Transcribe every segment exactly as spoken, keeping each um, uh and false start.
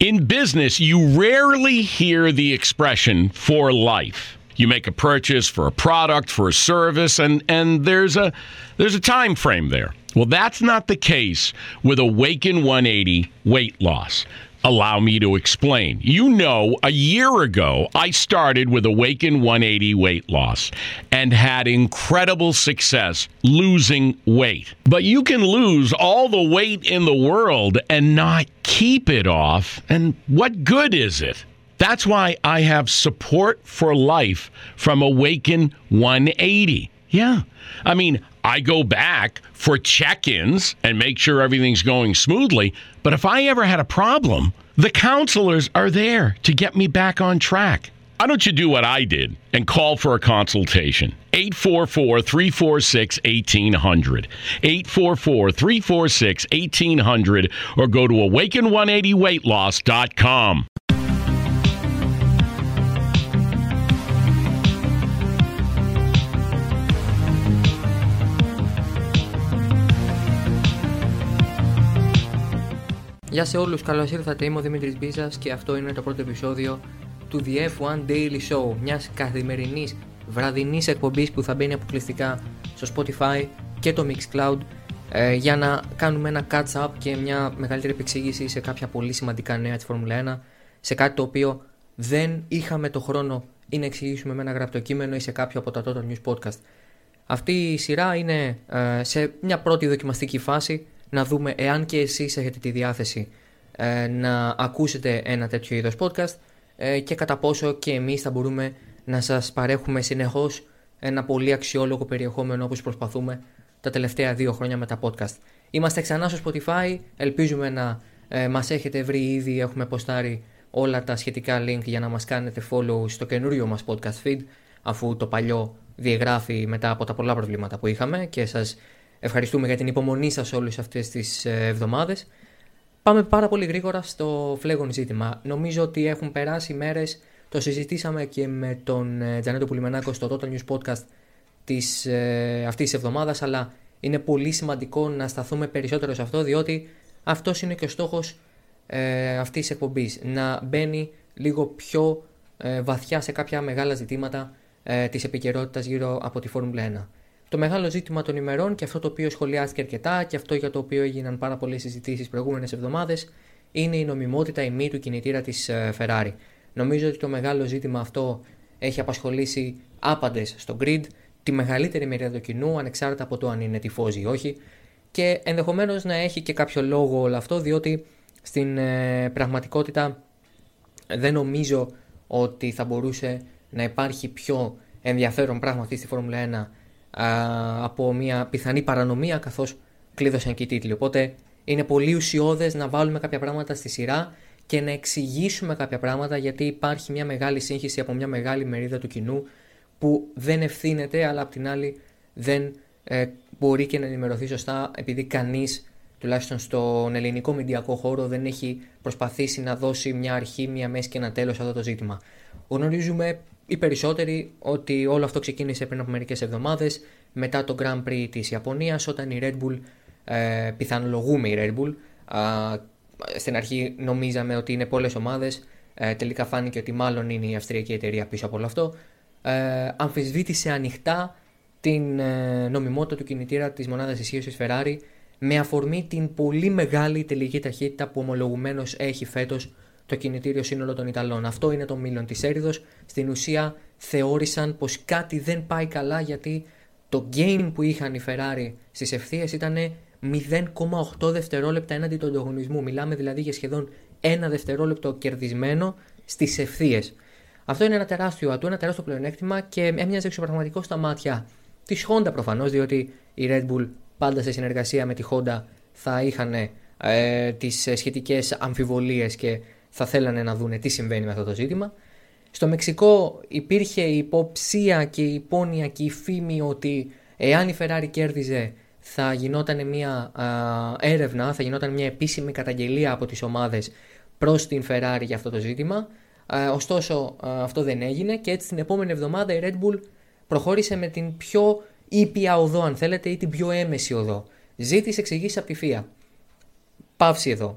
In business, you rarely hear the expression for life. You make a purchase for a product, for a service, and, and there's a there's a time frame there. Well, that's not the case with Awaken one eighty weight loss. Allow me to explain. You know, a year ago, I started with Awaken one eighty weight loss and had incredible success losing weight. But you can lose all the weight in the world and not keep it off. And what good is it? That's why I have support for life from Awaken one eighty. Yeah. I mean, I go back for check-ins and make sure everything's going smoothly. But if I ever had a problem, the counselors are there to get me back on track. Why don't you do what I did and call for a consultation? eight four four, three four six, one eight zero zero. eight four four, three four six, one eight zero zero or go to awaken one eighty weight loss dot com. Γεια σε όλους, καλώς ήρθατε, είμαι ο Δημήτρης Μπίζας και αυτό είναι το πρώτο επεισόδιο του The εφ ουάν Daily Show, μιας καθημερινής βραδινής εκπομπής που θα μπαίνει αποκλειστικά στο Spotify και το Mixcloud ε, για να κάνουμε ένα catch-up και μια μεγαλύτερη επεξήγηση σε κάποια πολύ σημαντικά νέα της Φόρμουλα ένα, σε κάτι το οποίο δεν είχαμε το χρόνο ή να εξηγήσουμε με ένα γραπτό κείμενο ή σε κάποιο από τα Total News Podcast. Αυτή η σειρά είναι ε, σε μια πρώτη δοκιμαστική φάση, να δούμε εάν και εσείς έχετε τη διάθεση ε, να ακούσετε ένα τέτοιο είδος podcast ε, και κατά πόσο και εμείς θα μπορούμε να σας παρέχουμε συνεχώς ένα πολύ αξιόλογο περιεχόμενο όπως προσπαθούμε τα τελευταία δύο χρόνια με τα podcast. Είμαστε ξανά στο Spotify, ελπίζουμε να ε, μας έχετε βρει ήδη, έχουμε ποστάρει όλα τα σχετικά link για να μας κάνετε follow στο καινούριο μας podcast feed, αφού το παλιό διαγράφει μετά από τα πολλά προβλήματα που είχαμε και σας ευχαριστούμε για την υπομονή σας όλες αυτές τις εβδομάδες. Πάμε πάρα πολύ γρήγορα στο φλέγον ζήτημα. Νομίζω ότι έχουν περάσει μέρες, το συζητήσαμε και με τον Τζανέτο Πουλιμενάκο στο Total News Podcast της, ε, αυτής της εβδομάδας, αλλά είναι πολύ σημαντικό να σταθούμε περισσότερο σε αυτό, διότι αυτός είναι και ο στόχος ε, αυτής της εκπομπής, να μπαίνει λίγο πιο ε, βαθιά σε κάποια μεγάλα ζητήματα ε, της επικαιρότητας γύρω από τη Φόρμουλα ένα. Το μεγάλο ζήτημα των ημερών και αυτό το οποίο σχολιάστηκε αρκετά και αυτό για το οποίο έγιναν πάρα πολλές συζητήσεις προηγούμενες εβδομάδες είναι η νομιμότητα ή μη του κινητήρα της Ferrari. Νομίζω ότι το μεγάλο ζήτημα αυτό έχει απασχολήσει άπαντες στο grid, τη μεγαλύτερη μερίδα του κοινού, ανεξάρτητα από το αν είναι τυφώζοι ή όχι, και ενδεχομένως να έχει και κάποιο λόγο όλο αυτό, διότι στην ε, πραγματικότητα δεν νομίζω ότι θα μπορούσε να υπάρχει πιο ενδιαφέρον πράγμα αυτή στη Φόρμουλα ένα από μια πιθανή παρανομία, καθώς κλείδωσαν και οι τίτλοι. Οπότε είναι πολύ ουσιώδες να βάλουμε κάποια πράγματα στη σειρά και να εξηγήσουμε κάποια πράγματα, γιατί υπάρχει μια μεγάλη σύγχυση από μια μεγάλη μερίδα του κοινού που δεν ευθύνεται, αλλά απ' την άλλη δεν ε, μπορεί και να ενημερωθεί σωστά, επειδή κανείς, τουλάχιστον στον ελληνικό μηντιακό χώρο, δεν έχει προσπαθήσει να δώσει μια αρχή, μια μέση και ένα τέλος σε αυτό το ζήτημα. Γνωρίζουμε οι περισσότεροι ότι όλο αυτό ξεκίνησε πριν από μερικές εβδομάδες μετά το Grand Prix της Ιαπωνίας, όταν η Red Bull, ε, πιθανολογούμε η Red Bull, ε, στην αρχή νομίζαμε ότι είναι πολλές ομάδες, ε, τελικά φάνηκε ότι μάλλον είναι η αυστριακή εταιρεία πίσω από όλο αυτό, ε, αμφισβήτησε ανοιχτά την ε, νομιμότητα του κινητήρα της μονάδας ισχύως της Ferrari με αφορμή την πολύ μεγάλη τελική ταχύτητα που ομολογουμένως έχει φέτος το κινητήριο σύνολο των Ιταλών. Αυτό είναι το μήλον της έρηδος. Στην ουσία θεώρησαν πως κάτι δεν πάει καλά, γιατί το gain που είχαν οι Ferrari στις ευθείες ήταν μηδέν κόμμα οκτώ δευτερόλεπτα έναντι του ανταγωνισμού. Μιλάμε δηλαδή για σχεδόν ένα δευτερόλεπτο κερδισμένο στις ευθείες. Αυτό είναι ένα τεράστιο ατού, ένα τεράστιο πλεονέκτημα και έμοιαζε εξωπραγματικό στα μάτια της Honda προφανώς, διότι η Red Bull πάντα σε συνεργασία με τη Honda θα είχαν ε, τις σχετικές αμφιβολίες και θα θέλανε να δούνε τι συμβαίνει με αυτό το ζήτημα. Στο Μεξικό υπήρχε η υποψία και η υπόνοια και η φήμη ότι εάν η Ferrari κέρδιζε θα γινόταν μια α, έρευνα, θα γινόταν μια επίσημη καταγγελία από τις ομάδες προς την Ferrari για αυτό το ζήτημα. Α, ωστόσο α, αυτό δεν έγινε και έτσι την επόμενη εβδομάδα η Red Bull προχώρησε με την πιο ήπια οδό, αν θέλετε, ή την πιο έμεση οδό. Ζήτησε εξηγήσεις από τη φι άι. Παύση εδώ.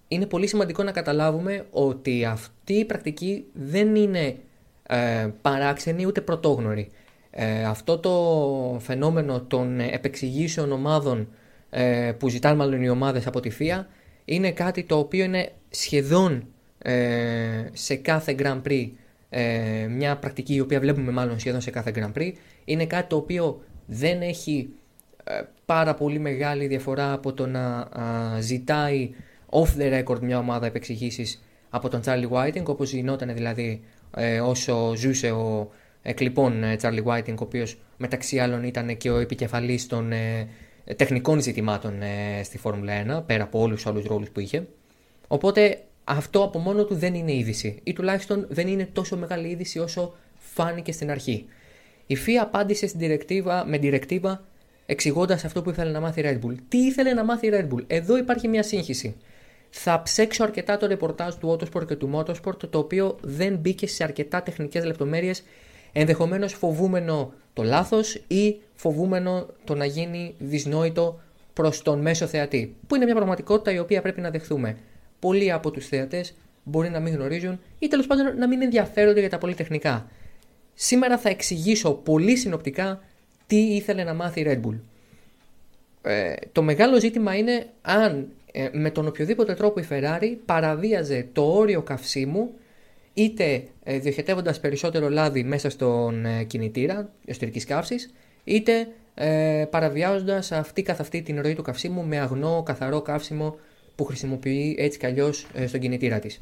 είναι πολύ σημαντικό να καταλάβουμε ότι αυτή η πρακτική δεν είναι ε, παράξενη ούτε πρωτόγνωρη. Ε, αυτό το φαινόμενο των επεξηγήσεων ομάδων ε, που ζητάνε μάλλον οι ομάδες από τη φία είναι κάτι το οποίο είναι σχεδόν ε, σε κάθε Grand Prix, ε, μια πρακτική η οποία βλέπουμε μάλλον σχεδόν σε κάθε Grand Prix, είναι κάτι το οποίο δεν έχει ε, πάρα πολύ μεγάλη διαφορά από το να α, ζητάει off the record μια ομάδα επεξηγήσεις από τον Charlie Whiting, όπως γινόταν δηλαδή ε, όσο ζούσε ο εκλειπών ε, Charlie Whiting, ο οποίος μεταξύ άλλων ήταν και ο επικεφαλής των ε, τεχνικών ζητημάτων ε, στη Φόρμουλα ένα, πέρα από όλους τους άλλους ρόλους που είχε. Οπότε αυτό από μόνο του δεν είναι είδηση, ή τουλάχιστον δεν είναι τόσο μεγάλη είδηση όσο φάνηκε στην αρχή. Η φία απάντησε στην directiva, με directiva εξηγώντας αυτό που ήθελε να μάθει η Red Bull. Τι ήθελε να μάθει η Red Bull? Εδώ υπάρχει μια σύγχυση. Θα ψέξω αρκετά το ρεπορτάζ του Autosport και του Motorsport, το οποίο δεν μπήκε σε αρκετά τεχνικές λεπτομέρειες, ενδεχομένως φοβούμενο το λάθος ή φοβούμενο το να γίνει δυσνόητο προς τον μέσο θεατή, που είναι μια πραγματικότητα η οποία πρέπει να δεχθούμε. Πολλοί από τους θεατές μπορεί να μην γνωρίζουν ή τέλος πάντων να μην ενδιαφέρονται για τα πολυτεχνικά. Σήμερα θα εξηγήσω πολύ συνοπτικά τι ήθελε να μάθει η Red Bull. Ε, το μεγάλο ζήτημα είναι αν ε, με τον οποιοδήποτε τρόπο η Ferrari παραβίαζε το όριο καυσίμου, είτε ε, διοχετεύοντας περισσότερο λάδι μέσα στον ε, κινητήρα εσωτερικής καύσης, είτε ε, παραβιάζοντας αυτή καθ' αυτή την ροή του καυσίμου με αγνό καθαρό καύσιμο που χρησιμοποιεί έτσι κι αλλιώς ε, στον κινητήρα της.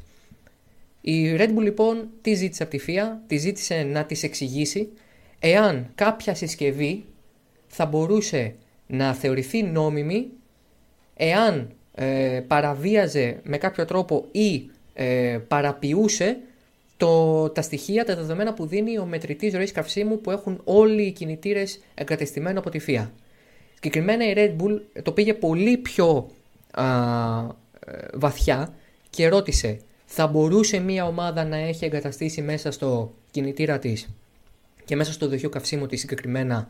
Η Red Bull λοιπόν τι ζήτησε από τη φία? Τη ζήτησε να της εξηγήσει εάν κάποια συσκευή θα μπορούσε να θεωρηθεί νόμιμη εάν ε, παραβίαζε με κάποιο τρόπο ή ε, παραποιούσε το, τα στοιχεία, τα δεδομένα που δίνει ο μετρητής ροής καυσίμου που έχουν όλοι οι κινητήρες εγκατεστημένο από τη φία. Συγκεκριμένα η Red Bull το πήγε πολύ πιο α, βαθιά και ρώτησε, θα μπορούσε μια ομάδα να έχει εγκαταστήσει μέσα στο κινητήρα της και μέσα στο δοχείο καυσίμου της συγκεκριμένα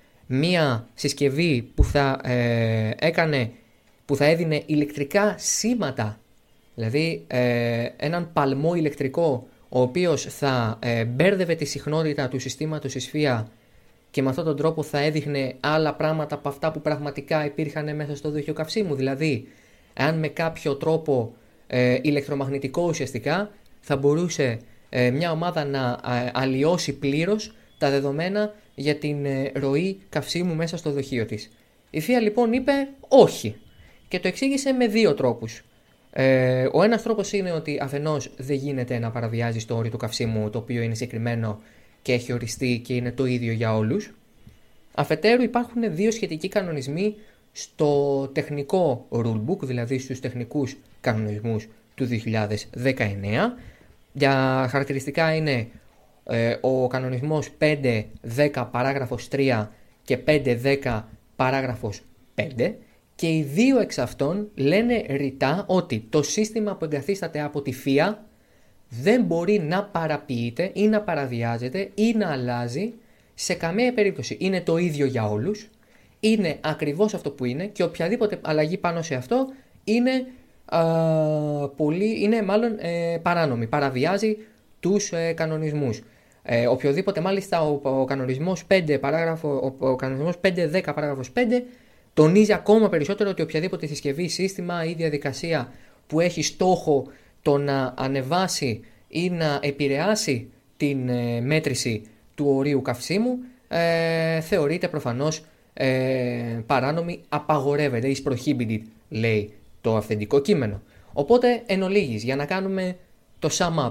μια συσκευή που θα ε, έκανε, που θα έδινε ηλεκτρικά σήματα, δηλαδή ε, έναν παλμό ηλεκτρικό ο οποίος θα ε, μπέρδευε τη συχνότητα του συστήματος της φία και με αυτόν τον τρόπο θα έδειχνε άλλα πράγματα από αυτά που πραγματικά υπήρχαν μέσα στο δοχείο καυσίμου. Δηλαδή, αν με κάποιο τρόπο ε, ηλεκτρομαγνητικό ουσιαστικά θα μπορούσε ε, μια ομάδα να ε, αλλοιώσει πλήρως τα δεδομένα για την ε, ροή καυσίμου μέσα στο δοχείο της. Η φία λοιπόν είπε όχι και το εξήγησε με δύο τρόπους. Ε, ο ένας τρόπος είναι ότι αφενός δεν γίνεται να παραβιάζεις το όριο του καυσίμου, το οποίο είναι συγκεκριμένο και έχει οριστεί και είναι το ίδιο για όλους. Αφετέρου υπάρχουν δύο σχετικοί κανονισμοί στο τεχνικό rulebook, δηλαδή στους τεχνικούς κανονισμούς του δύο χιλιάδες δεκαεννέα. Για χαρακτηριστικά είναι ε, ο κανονισμός πέντε δέκα παράγραφος τρία και πέντε δέκα παράγραφος πέντε. Και οι δύο εξ αυτών λένε ρητά ότι το σύστημα που εγκαθίσταται από τη φία δεν μπορεί να παραποιείται ή να παραβιάζεται ή να αλλάζει σε καμία περίπτωση. Είναι το ίδιο για όλους, είναι ακριβώς αυτό που είναι και οποιαδήποτε αλλαγή πάνω σε αυτό είναι, α, πολύ, είναι μάλλον ε, παράνομη, παραβιάζει τους ε, κανονισμούς. Ε, οποιοδήποτε μάλιστα ο, ο κανονισμός πέντε παράγραφο, ο, ο κανονισμός πέντε δέκα παράγραφος πέντε τονίζει ακόμα περισσότερο ότι οποιαδήποτε συσκευή, σύστημα ή διαδικασία που έχει στόχο το να ανεβάσει ή να επηρεάσει την ε, μέτρηση του ορίου καυσίμου ε, θεωρείται προφανώς ε, παράνομη, απαγορεύεται, is prohibited, λέει το αυθεντικό κείμενο. Οπότε εν ολίγης, για να κάνουμε το sum up,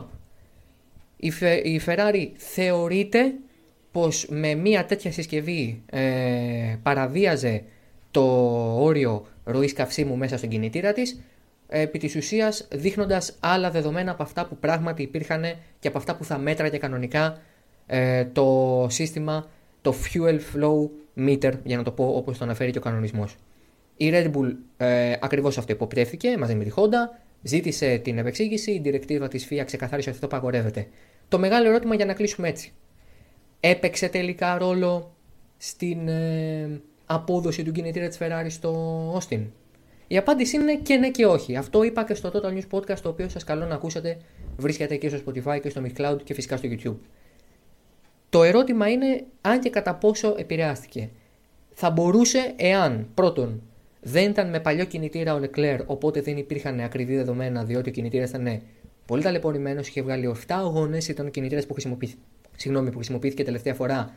η, Φε, η Ferrari θεωρείται πως με μια τέτοια συσκευή ε, παραβίαζε το όριο ροής καυσίμου μέσα στον κινητήρα της, επί της ουσίας δείχνοντας άλλα δεδομένα από αυτά που πράγματι υπήρχαν και από αυτά που θα μέτραγε κανονικά ε, το σύστημα, το Fuel Flow Meter, για να το πω όπως το αναφέρει και ο κανονισμός. Η Red Bull ε, ακριβώς αυτό υποπτεύθηκε μαζί με τη Honda, ζήτησε την επεξήγηση, η directiva της φία ξεκαθάρισε ότι αυτό απαγορεύεται. Το μεγάλο ερώτημα για να κλείσουμε έτσι, έπαιξε τελικά ρόλο στην ε, απόδοση του κινητήρα της Ferrari στο Austin? Η απάντηση είναι και ναι και όχι. Αυτό είπα και στο Total News Podcast, το οποίο σας καλώ να ακούσετε. Βρίσκεται και στο Spotify και στο MixCloud και φυσικά στο YouTube. Το ερώτημα είναι αν και κατά πόσο επηρεάστηκε. Θα μπορούσε εάν, πρώτον, δεν ήταν με παλιό κινητήρα ο Leclerc, οπότε δεν υπήρχαν ακριβή δεδομένα, διότι ο κινητήρας ήταν πολύ ταλαιπωρημένος, είχε βγάλει επτά αγώνες, ήταν ο κινητήρας που, χρησιμοποιή... Συγγνώμη, που χρησιμοποιήθηκε τελευταία φορά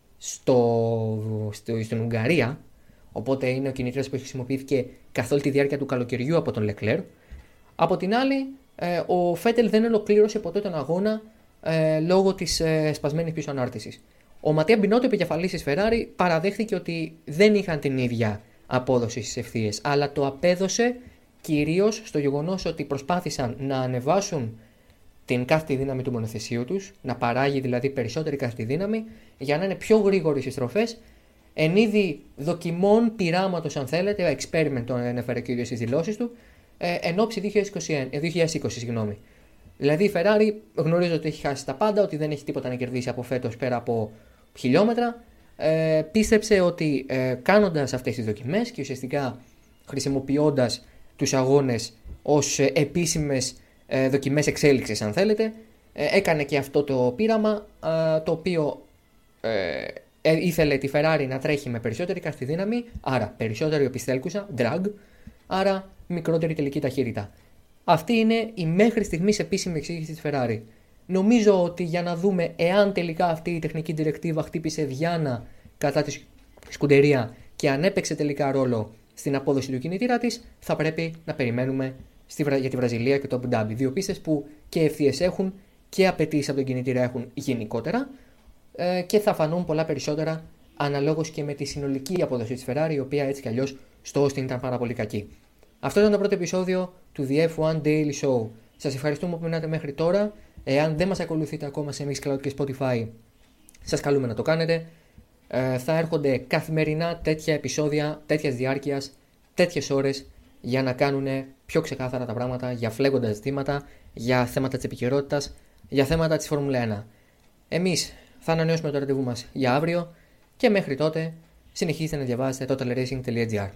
στο... Στο... στην Ουγγαρία. Οπότε είναι ο κινητήρας που χρησιμοποιήθηκε καθ' όλη τη διάρκεια του καλοκαιριού από τον Leclerc. Από την άλλη, ε, ο Φέτελ δεν ολοκλήρωσε ποτέ τον αγώνα ε, λόγω της ε, σπασμένης πίσω ανάρτησης. Ο Ματία Μπινότο, επικεφαλής της Ferrari, παραδέχθηκε ότι δεν είχαν την ίδια απόδοση στις ευθείες, αλλά το απέδωσε κυρίως στο γεγονός ότι προσπάθησαν να ανεβάσουν την καύτη δύναμη του μονοθεσίου τους, να παράγει δηλαδή περισσότερη καύτη δύναμη, για να είναι πιο γρήγοροι στις στροφές, εν είδη δοκιμών πειράματος, αν θέλετε, experiment το ανέφερε και ο ίδιος στις δηλώσεις του, ε, εν ώψη δύο χιλιάδες είκοσι. Συγγνώμη. Δηλαδή η Ferrari γνωρίζει ότι έχει χάσει τα πάντα, ότι δεν έχει τίποτα να κερδίσει από φέτος πέρα από χιλιόμετρα. Ε, πίστεψε ότι ε, κάνοντας αυτές τις δοκιμές και ουσιαστικά χρησιμοποιώντας τους αγώνες ως ε, επίσημες ε, δοκιμές εξέλιξης, αν θέλετε, ε, έκανε και αυτό το πείραμα, ε, το οποίο ε, ε, ήθελε τη Ferrari να τρέχει με περισσότερη καύτη δύναμη, άρα περισσότερη οπισθέλκουσα, drag, άρα μικρότερη τελική ταχύτητα. Αυτή είναι η μέχρι στιγμής επίσημη εξήγηση της Ferrari. Νομίζω ότι για να δούμε εάν τελικά αυτή η τεχνική διρεκτίβα χτύπησε διάνα κατά τη σκουντερία και αν έπαιξε τελικά ρόλο στην απόδοση του κινητήρα της, θα πρέπει να περιμένουμε στη, για τη Βραζιλία και το Αμπου Ντάμπι. Δύο πίστες που και ευθείες έχουν και απαιτήσεις από τον κινητήρα έχουν γενικότερα ε, και θα φανούν πολλά περισσότερα αναλόγως και με τη συνολική απόδοση της Ferrari, η οποία έτσι κι αλλιώς στο Austin ήταν πάρα πολύ κακή. Αυτό ήταν το πρώτο επεισόδιο του The εφ ουάν Daily Show. Σας ευχαριστούμε που μείνατε μέχρι τώρα. Εάν δεν μας ακολουθείτε ακόμα σε MixCloud και Spotify, σας καλούμε να το κάνετε. Ε, θα έρχονται καθημερινά τέτοια επεισόδια, τέτοιας διάρκειας, τέτοιες ώρες, για να κάνουν πιο ξεκάθαρα τα πράγματα, για φλέγοντα ζητήματα, για θέματα της επικαιρότητας, για θέματα της Φόρμουλα ένα. Εμείς θα ανανεώσουμε το ραντεβού μας για αύριο και μέχρι τότε συνεχίστε να διαβάζετε total racing dot g r.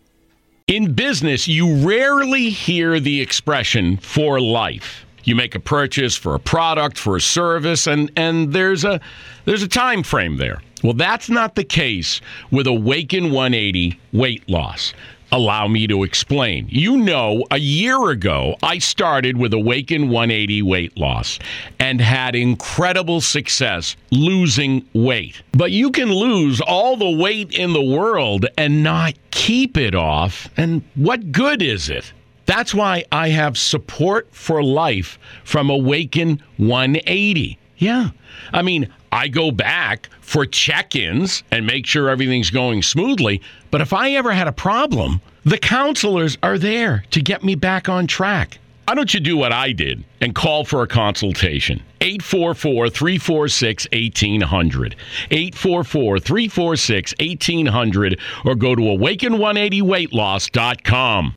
In business, you rarely hear the expression for life. You make a purchase for a product, for a service, and, and there's a there's a time frame there. Well, that's not the case with Awaken one eighty weight loss. Allow me to explain. You know, a year ago, I started with Awaken one eighty weight loss and had incredible success losing weight. But you can lose all the weight in the world and not keep it off. And what good is it? That's why I have support for life from Awaken one eighty. Yeah. I mean, I go back for check-ins and make sure everything's going smoothly. But if I ever had a problem, the counselors are there to get me back on track. Why don't you do what I did and call for a consultation? eight four four, three four six, one eight zero zero. eight four four, three four six, one eight zero zero or go to awaken one eighty weight loss dot com.